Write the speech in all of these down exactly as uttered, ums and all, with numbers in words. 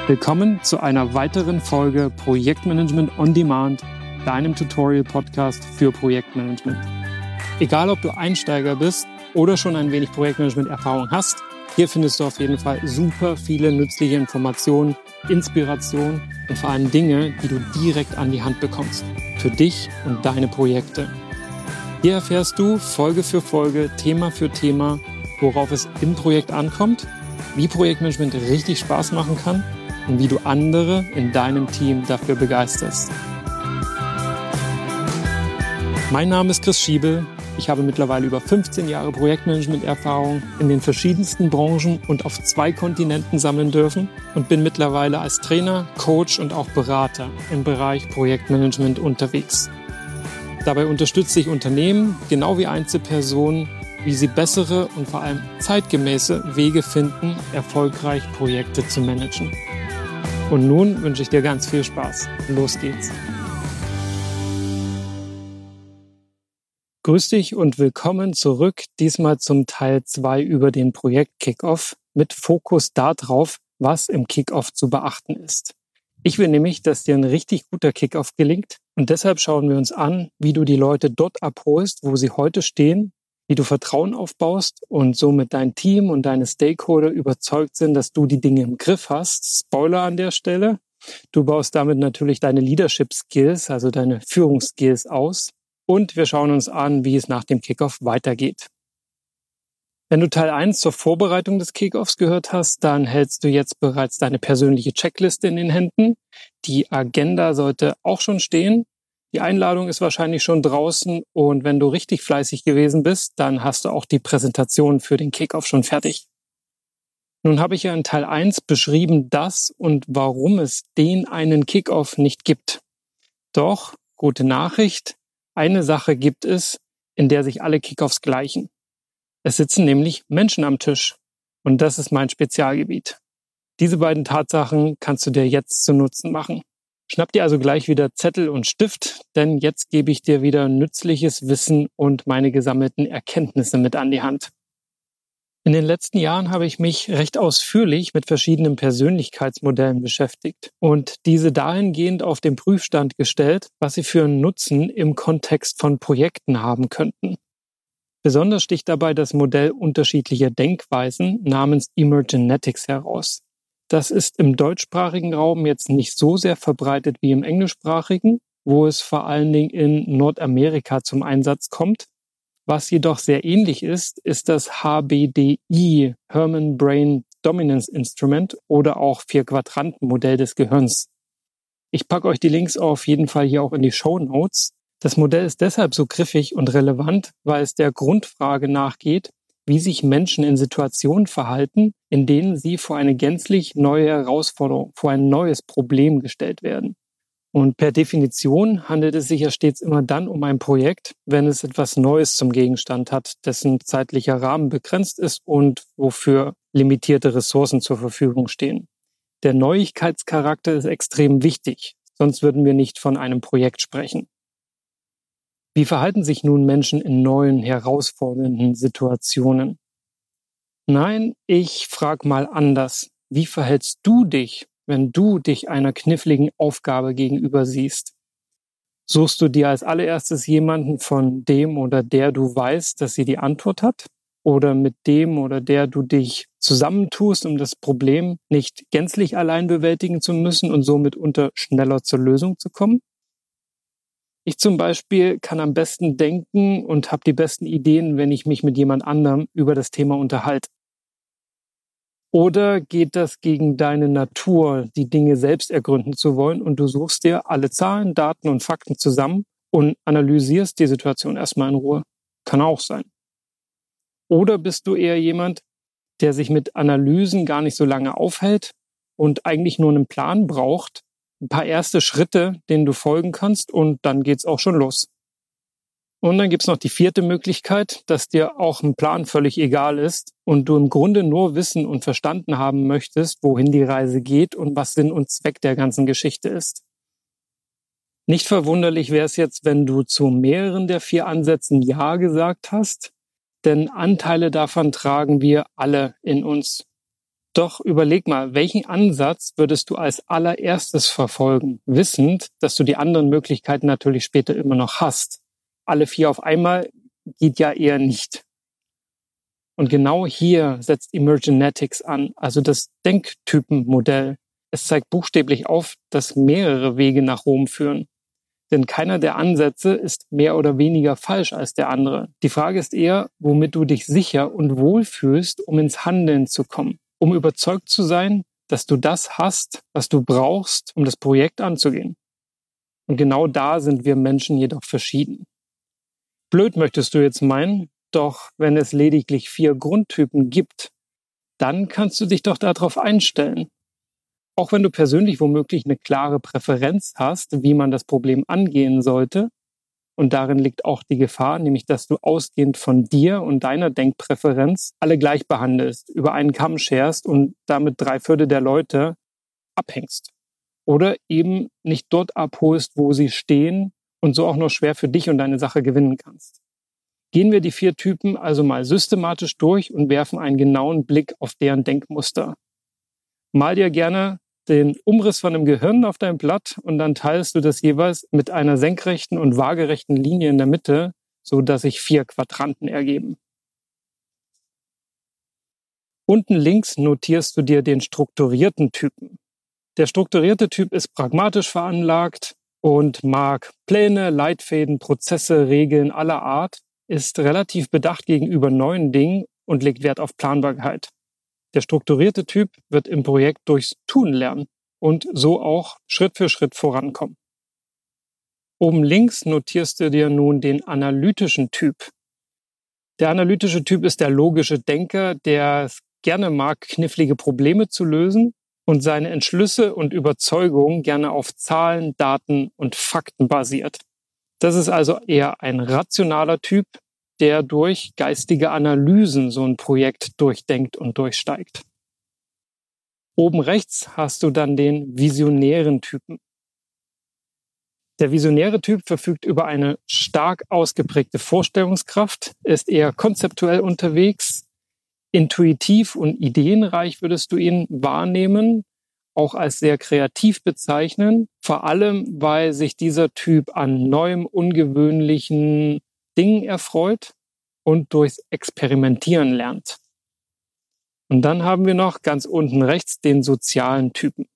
Willkommen zu einer weiteren Folge Projektmanagement on Demand, deinem Tutorial-Podcast für Projektmanagement. Egal, ob du Einsteiger bist oder schon ein wenig Projektmanagement-Erfahrung hast, hier findest du auf jeden Fall super viele nützliche Informationen, Inspiration und vor allem Dinge, die du direkt an die Hand bekommst, für dich und deine Projekte. Hier erfährst du Folge für Folge, Thema für Thema, worauf es im Projekt ankommt, wie Projektmanagement richtig Spaß machen kann und wie du andere in deinem Team dafür begeisterst. Mein Name ist Chris Schiebel. Ich habe mittlerweile über fünfzehn Jahre Projektmanagement-Erfahrung in den verschiedensten Branchen und auf zwei Kontinenten sammeln dürfen und bin mittlerweile als Trainer, Coach und auch Berater im Bereich Projektmanagement unterwegs. Dabei unterstütze ich Unternehmen, genau wie Einzelpersonen, wie sie bessere und vor allem zeitgemäße Wege finden, erfolgreich Projekte zu managen. Und nun wünsche ich dir ganz viel Spaß. Los geht's. Grüß dich und willkommen zurück, diesmal zum Teil zwei über den Projekt-Kickoff mit Fokus darauf, was im Kickoff zu beachten ist. Ich will nämlich, dass dir ein richtig guter Kickoff gelingt und deshalb schauen wir uns an, wie du die Leute dort abholst, wo sie heute stehen, wie du Vertrauen aufbaust und somit dein Team und deine Stakeholder überzeugt sind, dass du die Dinge im Griff hast. Spoiler an der Stelle. Du baust damit natürlich deine Leadership Skills, also deine Führungsskills aus. Und wir schauen uns an, wie es nach dem Kickoff weitergeht. Wenn du Teil eins zur Vorbereitung des Kickoffs gehört hast, dann hältst du jetzt bereits deine persönliche Checkliste in den Händen. Die Agenda sollte auch schon stehen. Die Einladung ist wahrscheinlich schon draußen und wenn du richtig fleißig gewesen bist, dann hast du auch die Präsentation für den Kickoff schon fertig. Nun habe ich ja in Teil eins beschrieben, dass und warum es den einen Kickoff nicht gibt. Doch, gute Nachricht, eine Sache gibt es, in der sich alle Kickoffs gleichen. Es sitzen nämlich Menschen am Tisch und das ist mein Spezialgebiet. Diese beiden Tatsachen kannst du dir jetzt zu Nutzen machen. Schnapp dir also gleich wieder Zettel und Stift, denn jetzt gebe ich dir wieder nützliches Wissen und meine gesammelten Erkenntnisse mit an die Hand. In den letzten Jahren habe ich mich recht ausführlich mit verschiedenen Persönlichkeitsmodellen beschäftigt und diese dahingehend auf den Prüfstand gestellt, was sie für einen Nutzen im Kontext von Projekten haben könnten. Besonders sticht dabei das Modell unterschiedlicher Denkweisen namens Emergenetics heraus. Das ist im deutschsprachigen Raum jetzt nicht so sehr verbreitet wie im englischsprachigen, wo es vor allen Dingen in Nordamerika zum Einsatz kommt. Was jedoch sehr ähnlich ist, ist das H B D I, Human Brain Dominance Instrument oder auch Vier-Quadranten-Modell des Gehirns. Ich packe euch die Links auf jeden Fall hier auch in die Shownotes. Das Modell ist deshalb so griffig und relevant, weil es der Grundfrage nachgeht, wie sich Menschen in Situationen verhalten, in denen sie vor eine gänzlich neue Herausforderung, vor ein neues Problem gestellt werden. Und per Definition handelt es sich ja stets immer dann um ein Projekt, wenn es etwas Neues zum Gegenstand hat, dessen zeitlicher Rahmen begrenzt ist und wofür limitierte Ressourcen zur Verfügung stehen. Der Neuigkeitscharakter ist extrem wichtig, sonst würden wir nicht von einem Projekt sprechen. Wie verhalten sich nun Menschen in neuen, herausfordernden Situationen? Nein, ich frage mal anders. Wie verhältst du dich, wenn du dich einer kniffligen Aufgabe gegenüber siehst? Suchst du dir als allererstes jemanden, von dem oder der du weißt, dass sie die Antwort hat? Oder mit dem oder der du dich zusammentust, um das Problem nicht gänzlich allein bewältigen zu müssen und somit unter schneller zur Lösung zu kommen? Ich zum Beispiel kann am besten denken und habe die besten Ideen, wenn ich mich mit jemand anderem über das Thema unterhalte. Oder geht das gegen deine Natur, die Dinge selbst ergründen zu wollen und du suchst dir alle Zahlen, Daten und Fakten zusammen und analysierst die Situation erstmal in Ruhe? Kann auch sein. Oder bist du eher jemand, der sich mit Analysen gar nicht so lange aufhält und eigentlich nur einen Plan braucht, ein paar erste Schritte, denen du folgen kannst und dann geht's auch schon los. Und dann gibt's noch die vierte Möglichkeit, dass dir auch ein Plan völlig egal ist und du im Grunde nur wissen und verstanden haben möchtest, wohin die Reise geht und was Sinn und Zweck der ganzen Geschichte ist. Nicht verwunderlich wäre es jetzt, wenn du zu mehreren der vier Ansätzen Ja gesagt hast, denn Anteile davon tragen wir alle in uns. Doch überleg mal, welchen Ansatz würdest du als allererstes verfolgen, wissend, dass du die anderen Möglichkeiten natürlich später immer noch hast. Alle vier auf einmal geht ja eher nicht. Und genau hier setzt Emergenetics an, also das Denktypenmodell. Es zeigt buchstäblich auf, dass mehrere Wege nach Rom führen. Denn keiner der Ansätze ist mehr oder weniger falsch als der andere. Die Frage ist eher, womit du dich sicher und wohl fühlst, um ins Handeln zu kommen. Um überzeugt zu sein, dass du das hast, was du brauchst, um das Projekt anzugehen. Und genau da sind wir Menschen jedoch verschieden. Blöd möchtest du jetzt meinen, doch wenn es lediglich vier Grundtypen gibt, dann kannst du dich doch darauf einstellen. Auch wenn du persönlich womöglich eine klare Präferenz hast, wie man das Problem angehen sollte, und darin liegt auch die Gefahr, nämlich dass du ausgehend von dir und deiner Denkpräferenz alle gleich behandelst, über einen Kamm scherst und damit drei Viertel der Leute abhängst. Oder eben nicht dort abholst, wo sie stehen und so auch nur schwer für dich und deine Sache gewinnen kannst. Gehen wir die vier Typen also mal systematisch durch und werfen einen genauen Blick auf deren Denkmuster. Mal dir gerne den Umriss von einem Gehirn auf deinem Blatt und dann teilst du das jeweils mit einer senkrechten und waagerechten Linie in der Mitte, so dass sich vier Quadranten ergeben. Unten links notierst du dir den strukturierten Typen. Der strukturierte Typ ist pragmatisch veranlagt und mag Pläne, Leitfäden, Prozesse, Regeln aller Art, ist relativ bedacht gegenüber neuen Dingen und legt Wert auf Planbarkeit. Der strukturierte Typ wird im Projekt durchs Tun lernen und so auch Schritt für Schritt vorankommen. Oben links notierst du dir nun den analytischen Typ. Der analytische Typ ist der logische Denker, der es gerne mag, knifflige Probleme zu lösen und seine Entschlüsse und Überzeugungen gerne auf Zahlen, Daten und Fakten basiert. Das ist also eher ein rationaler Typ, der durch geistige Analysen so ein Projekt durchdenkt und durchsteigt. Oben rechts hast du dann den visionären Typen. Der visionäre Typ verfügt über eine stark ausgeprägte Vorstellungskraft, ist eher konzeptuell unterwegs, intuitiv und ideenreich würdest du ihn wahrnehmen, auch als sehr kreativ bezeichnen, vor allem, weil sich dieser Typ an neuem, ungewöhnlichen Dingen erfreut und durchs Experimentieren lernt. Und dann haben wir noch ganz unten rechts den sozialen Typen.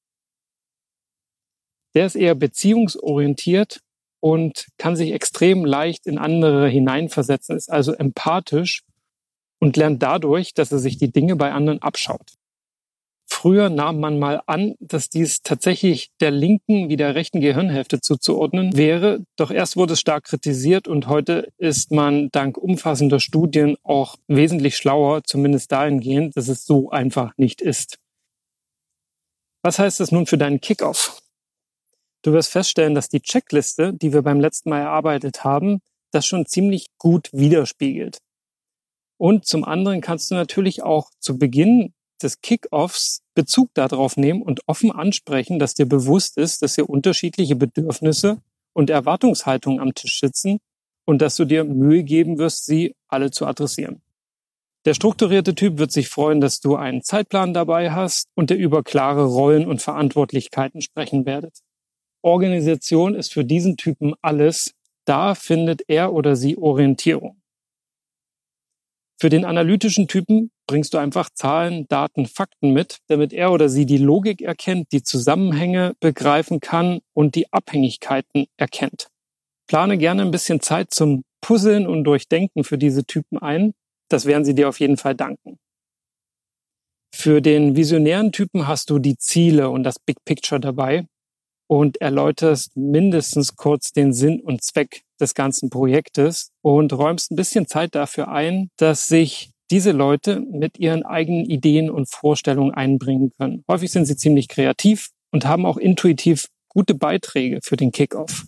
Der ist eher beziehungsorientiert und kann sich extrem leicht in andere hineinversetzen, ist also empathisch und lernt dadurch, dass er sich die Dinge bei anderen abschaut. Früher nahm man mal an, dass dies tatsächlich der linken wie der rechten Gehirnhälfte zuzuordnen wäre. Doch erst wurde es stark kritisiert und heute ist man dank umfassender Studien auch wesentlich schlauer, zumindest dahingehend, dass es so einfach nicht ist. Was heißt das nun für deinen Kickoff? Du wirst feststellen, dass die Checkliste, die wir beim letzten Mal erarbeitet haben, das schon ziemlich gut widerspiegelt. Und zum anderen kannst du natürlich auch zu Beginn des Kickoffs Bezug darauf nehmen und offen ansprechen, dass dir bewusst ist, dass hier unterschiedliche Bedürfnisse und Erwartungshaltungen am Tisch sitzen und dass du dir Mühe geben wirst, sie alle zu adressieren. Der strukturierte Typ wird sich freuen, dass du einen Zeitplan dabei hast und ihr über klare Rollen und Verantwortlichkeiten sprechen werdet. Organisation ist für diesen Typen alles, da findet er oder sie Orientierung. Für den analytischen Typen bringst du einfach Zahlen, Daten, Fakten mit, damit er oder sie die Logik erkennt, die Zusammenhänge begreifen kann und die Abhängigkeiten erkennt. Plane gerne ein bisschen Zeit zum Puzzeln und Durchdenken für diese Typen ein. Das werden sie dir auf jeden Fall danken. Für den visionären Typen hast du die Ziele und das Big Picture dabei und erläuterst mindestens kurz den Sinn und Zweck des ganzen Projektes und räumst ein bisschen Zeit dafür ein, dass sich diese Leute mit ihren eigenen Ideen und Vorstellungen einbringen können. Häufig sind sie ziemlich kreativ und haben auch intuitiv gute Beiträge für den Kickoff.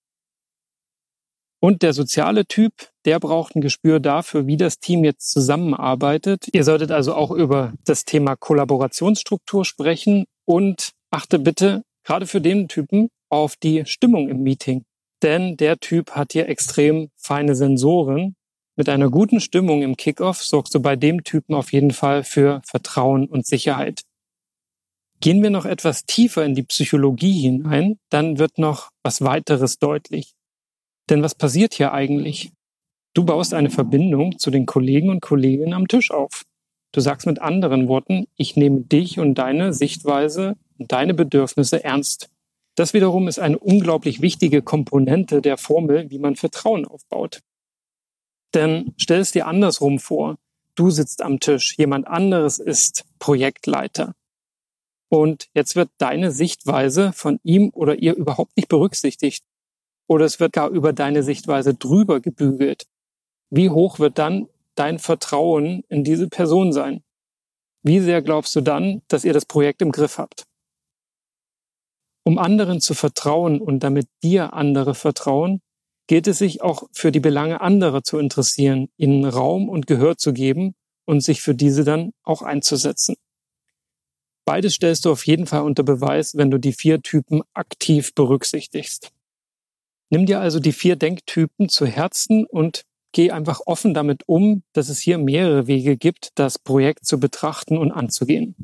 Und der soziale Typ, der braucht ein Gespür dafür, wie das Team jetzt zusammenarbeitet. Ihr solltet also auch über das Thema Kollaborationsstruktur sprechen und achte bitte gerade für den Typen auf die Stimmung im Meeting. Denn der Typ hat hier extrem feine Sensoren, Mit einer guten Stimmung im Kickoff sorgst du bei dem Typen auf jeden Fall für Vertrauen und Sicherheit. Gehen wir noch etwas tiefer in die Psychologie hinein, dann wird noch was weiteres deutlich. Denn was passiert hier eigentlich? Du baust eine Verbindung zu den Kollegen und Kolleginnen am Tisch auf. Du sagst mit anderen Worten, ich nehme dich und deine Sichtweise und deine Bedürfnisse ernst. Das wiederum ist eine unglaublich wichtige Komponente der Formel, wie man Vertrauen aufbaut. Denn stell es dir andersrum vor. Du sitzt am Tisch, jemand anderes ist Projektleiter. Und jetzt wird deine Sichtweise von ihm oder ihr überhaupt nicht berücksichtigt. Oder es wird gar über deine Sichtweise drüber gebügelt. Wie hoch wird dann dein Vertrauen in diese Person sein? Wie sehr glaubst du dann, dass ihr das Projekt im Griff habt? Um anderen zu vertrauen und damit dir andere vertrauen, gilt es sich auch für die Belange anderer zu interessieren, ihnen Raum und Gehör zu geben und sich für diese dann auch einzusetzen. Beides stellst du auf jeden Fall unter Beweis, wenn du die vier Typen aktiv berücksichtigst. Nimm dir also die vier Denktypen zu Herzen und geh einfach offen damit um, dass es hier mehrere Wege gibt, das Projekt zu betrachten und anzugehen.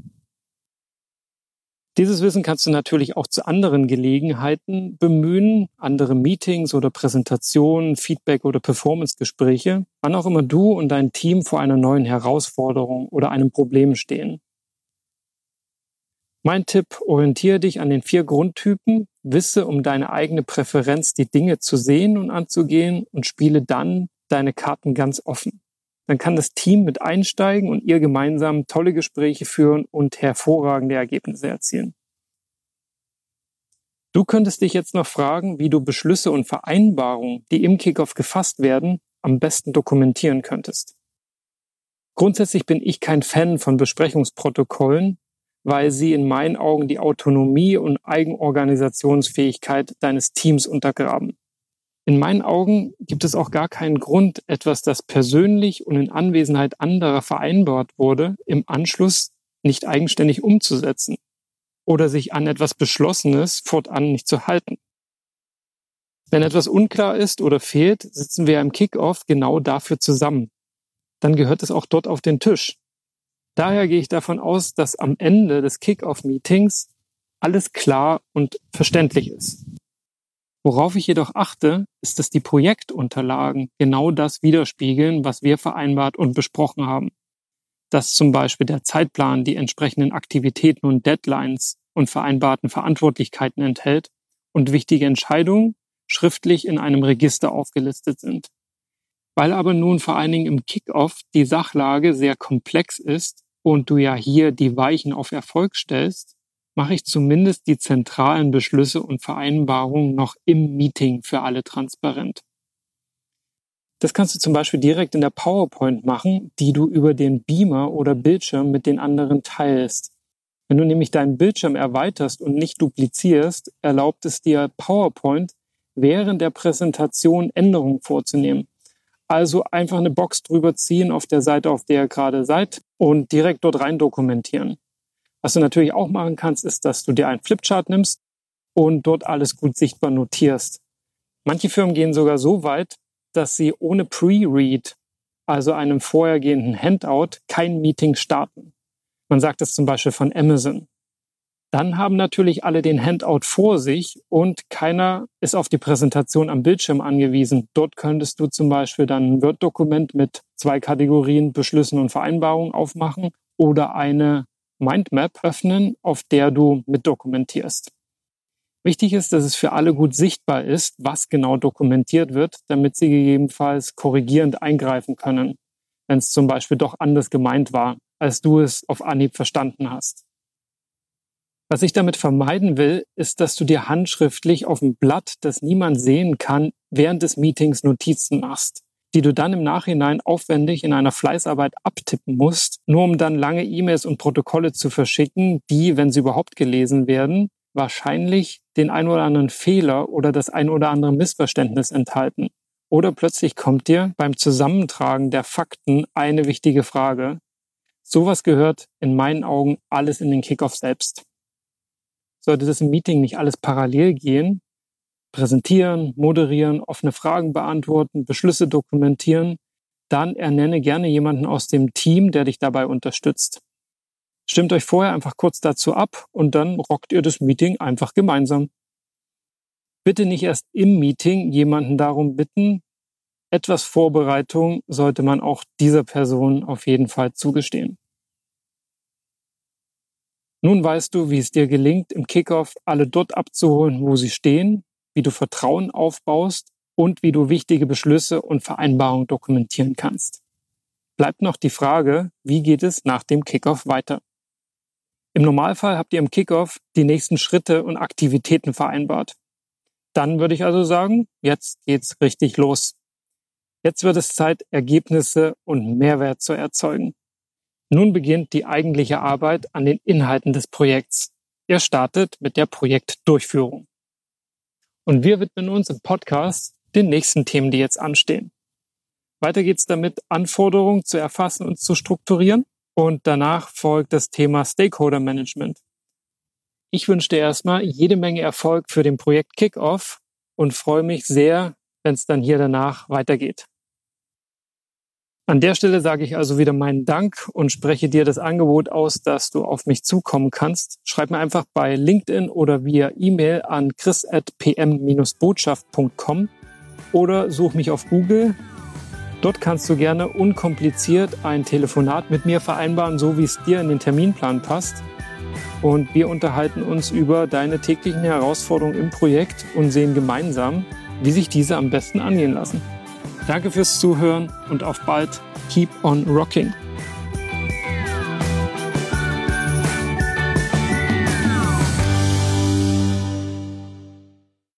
Dieses Wissen kannst du natürlich auch zu anderen Gelegenheiten bemühen, andere Meetings oder Präsentationen, Feedback oder Performancegespräche, wann auch immer du und dein Team vor einer neuen Herausforderung oder einem Problem stehen. Mein Tipp, orientiere dich an den vier Grundtypen, wisse um deine eigene Präferenz, die Dinge zu sehen und anzugehen und spiele dann deine Karten ganz offen. Dann kann das Team mit einsteigen und ihr gemeinsam tolle Gespräche führen und hervorragende Ergebnisse erzielen. Du könntest dich jetzt noch fragen, wie du Beschlüsse und Vereinbarungen, die im Kickoff gefasst werden, am besten dokumentieren könntest. Grundsätzlich bin ich kein Fan von Besprechungsprotokollen, weil sie in meinen Augen die Autonomie und Eigenorganisationsfähigkeit deines Teams untergraben. In meinen Augen gibt es auch gar keinen Grund, etwas, das persönlich und in Anwesenheit anderer vereinbart wurde, im Anschluss nicht eigenständig umzusetzen oder sich an etwas Beschlossenes fortan nicht zu halten. Wenn etwas unklar ist oder fehlt, sitzen wir im Kickoff genau dafür zusammen. Dann gehört es auch dort auf den Tisch. Daher gehe ich davon aus, dass am Ende des Kickoff-Meetings alles klar und verständlich ist. Worauf ich jedoch achte, ist, dass die Projektunterlagen genau das widerspiegeln, was wir vereinbart und besprochen haben. Dass zum Beispiel der Zeitplan die entsprechenden Aktivitäten und Deadlines und vereinbarten Verantwortlichkeiten enthält und wichtige Entscheidungen schriftlich in einem Register aufgelistet sind. Weil aber nun vor allen Dingen im Kickoff die Sachlage sehr komplex ist und du ja hier die Weichen auf Erfolg stellst, mache ich zumindest die zentralen Beschlüsse und Vereinbarungen noch im Meeting für alle transparent. Das kannst du zum Beispiel direkt in der PowerPoint machen, die du über den Beamer oder Bildschirm mit den anderen teilst. Wenn du nämlich deinen Bildschirm erweiterst und nicht duplizierst, erlaubt es dir PowerPoint während der Präsentation Änderungen vorzunehmen. Also einfach eine Box drüber ziehen auf der Seite, auf der ihr gerade seid und direkt dort rein dokumentieren. Was du natürlich auch machen kannst, ist, dass du dir einen Flipchart nimmst und dort alles gut sichtbar notierst. Manche Firmen gehen sogar so weit, dass sie ohne Pre-Read, also einem vorhergehenden Handout, kein Meeting starten. Man sagt das zum Beispiel von Amazon. Dann haben natürlich alle den Handout vor sich und keiner ist auf die Präsentation am Bildschirm angewiesen. Dort könntest du zum Beispiel dann ein Word-Dokument mit zwei Kategorien Beschlüssen und Vereinbarungen aufmachen oder eine Mindmap öffnen, auf der du mitdokumentierst. Wichtig ist, dass es für alle gut sichtbar ist, was genau dokumentiert wird, damit sie gegebenenfalls korrigierend eingreifen können, wenn es zum Beispiel doch anders gemeint war, als du es auf Anhieb verstanden hast. Was ich damit vermeiden will, ist, dass du dir handschriftlich auf dem Blatt, das niemand sehen kann, während des Meetings Notizen machst, die du dann im Nachhinein aufwendig in einer Fleißarbeit abtippen musst, nur um dann lange E-Mails und Protokolle zu verschicken, die, wenn sie überhaupt gelesen werden, wahrscheinlich den ein oder anderen Fehler oder das ein oder andere Missverständnis enthalten. Oder plötzlich kommt dir beim Zusammentragen der Fakten eine wichtige Frage. Sowas gehört in meinen Augen alles in den Kickoff selbst. Sollte das im Meeting nicht alles parallel gehen, präsentieren, moderieren, offene Fragen beantworten, Beschlüsse dokumentieren, dann ernenne gerne jemanden aus dem Team, der dich dabei unterstützt. Stimmt euch vorher einfach kurz dazu ab und dann rockt ihr das Meeting einfach gemeinsam. Bitte nicht erst im Meeting jemanden darum bitten. Etwas Vorbereitung sollte man auch dieser Person auf jeden Fall zugestehen. Nun weißt du, wie es dir gelingt, im Kickoff alle dort abzuholen, wo sie stehen, wie du Vertrauen aufbaust und wie du wichtige Beschlüsse und Vereinbarungen dokumentieren kannst. Bleibt noch die Frage, wie geht es nach dem Kickoff weiter? Im Normalfall habt ihr im Kickoff die nächsten Schritte und Aktivitäten vereinbart. Dann würde ich also sagen, jetzt geht's richtig los. Jetzt wird es Zeit, Ergebnisse und Mehrwert zu erzeugen. Nun beginnt die eigentliche Arbeit an den Inhalten des Projekts. Ihr startet mit der Projektdurchführung. Und wir widmen uns im Podcast den nächsten Themen, die jetzt anstehen. Weiter geht's damit, Anforderungen zu erfassen und zu strukturieren. Und danach folgt das Thema Stakeholder Management. Ich wünsche dir erstmal jede Menge Erfolg für den Projekt Kickoff und freue mich sehr, wenn es dann hier danach weitergeht. An der Stelle sage ich also wieder meinen Dank und spreche dir das Angebot aus, dass du auf mich zukommen kannst. Schreib mir einfach bei LinkedIn oder via E-Mail an chris at p m dash botschaft punkt com oder such mich auf Google. Dort kannst du gerne unkompliziert ein Telefonat mit mir vereinbaren, so wie es dir in den Terminplan passt. Und wir unterhalten uns über deine täglichen Herausforderungen im Projekt und sehen gemeinsam, wie sich diese am besten angehen lassen. Danke fürs Zuhören und auf bald. Keep on rocking!